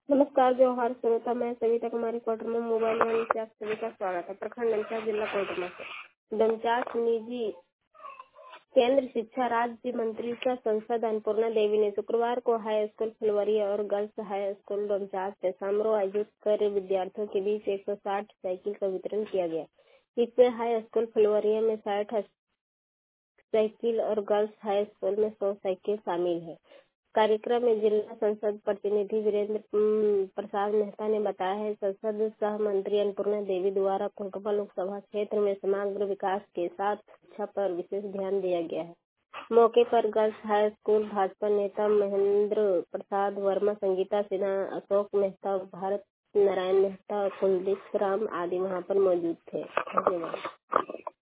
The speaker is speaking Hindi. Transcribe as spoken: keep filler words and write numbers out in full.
नमस्कार जोहार श्रोता, मैं सविता कुमारी कोटरमा मोबाइल वाणी से आप सभी का स्वागत है। प्रखंड डमचास जिला कोटरमा से डमचास निजी केंद्र शिक्षा राज्य मंत्री सह सांसद अन्नपूर्णा देवी ने शुक्रवार को हाई स्कूल फुलवरिया और गर्ल्स हाई स्कूल डमचास में समारोह आयोजित कर विद्यार्थियों के बीच एक सौ साठ साइकिल का वितरण किया गया। इसमें हाई स्कूल फुलवरिया में साठ साइकिल और गर्ल्स हाई स्कूल में सौ साइकिल शामिल है। कार्यक्रम में जिला संसद प्रतिनिधि वीरेंद्र प्रसाद मेहता ने बताया है, संसद सह मंत्री अन्नपूर्णा देवी द्वारा कोटरमा लोकसभा क्षेत्र में समग्र विकास के साथ शिक्षा पर विशेष ध्यान दिया गया है। मौके पर गर्ल्स हाई स्कूल भाजपा नेता महेंद्र प्रसाद वर्मा, संगीता सिन्हा, अशोक मेहता, भारत नारायण मेहता, कुलदीप राम आदि वहां पर मौजूद थे। धन्यवाद।